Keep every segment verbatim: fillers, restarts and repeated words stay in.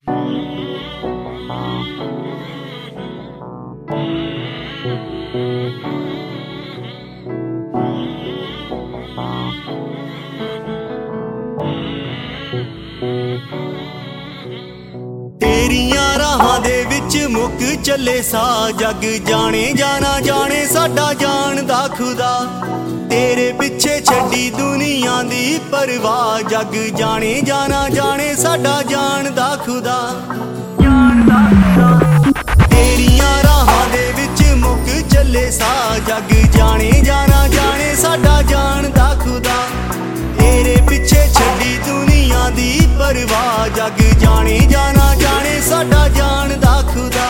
तेरियां राहां दे विच मुक चले सा जग जाने जाना जाने साडा जानदा खुदा। तेरे पिछे छड्डी दुनिया दी परवाह जग जाने जाना जाने साडा जानदा खुदा। तेरियां राहां दे विच मुक चले सा जग जाने जाना जाने साडा जानदा खुदा। तेरे पिछे छड्डी दुनिया दी परवाह जग जाने जाना जाने साडा जानदा खुदा।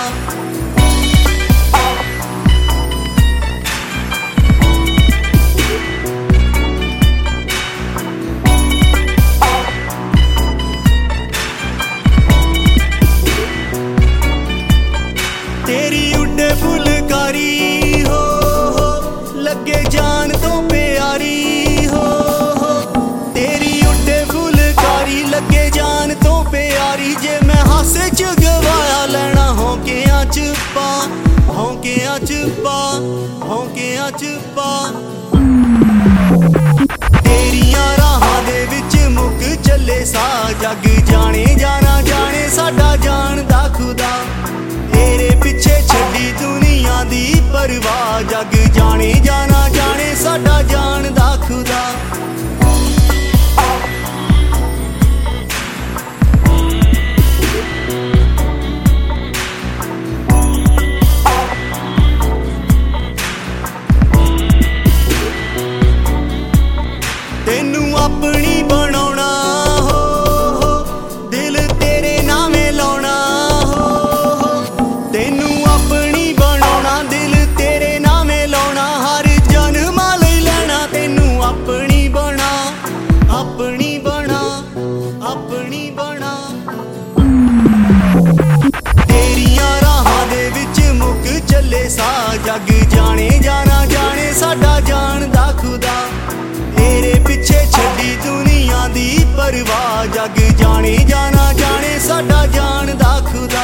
तेरी उड्डे फुलकारी हो, हो लगे जान तो प्यारी हो, हो तेरी उड्डे फुलकारी लगे जान तो प्यारी। जे मैं हासे च गवाया लेना होंकियां च पा होंकियां च पा होंकियां च पा। तेरियां राहां दे विच मुक चले सा जग जाने जाना जाने साडा जानदा खुदा। तेरे पिछे छड्डी दुनिया दी परवाह जग जाने जाना जाने साडा जानदा खुदा। तेनू अपनी बनाउणा हो, हो दिल तेरे नामे लाउणा हो, हो तेनू अपनी बनाउणा दिल तेरे नामे लाउणा। हर जन्मां लई लैणा तेनू अपनी बना अपनी बना अपनी बना। तेरियां राहां दे विच मुक चले सा जग जाने जाना जाने साडा जानदा खुदा। तेरे पिछे छड्डी दुनिया दी परवाह जग जाने जाना जाने साडा जानदा खुदा।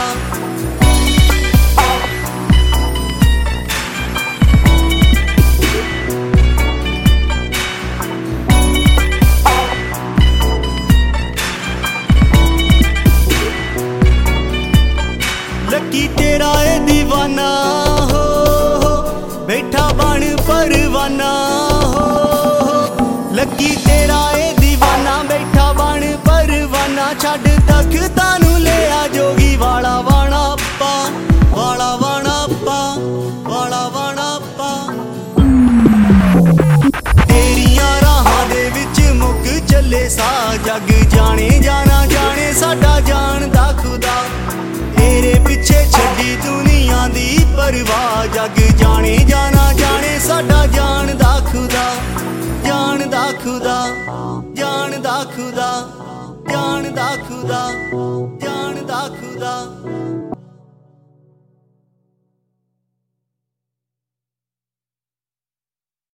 लकी तेरा ए दीवाना हो, हो बैठा बन परवाना हो, हो लकी तेरा ए दीवाना बैठा बन परवाना। छड्ड तख्तां नूं लिया जोगी वाला वाणा पा वाला वाणा पा वाला वाणा पा। तेरियां राहां दे विच मुक चले सा जग जाने जाना जाने साडा जानदा खुदा। तेरे पिछे छड्डी दुनिया दी परवाह जग जाने जाना जाने साडा जानदा खुदा। जानदा खुदा जानदा खुदा जानदा खुदा जानदा खुदा।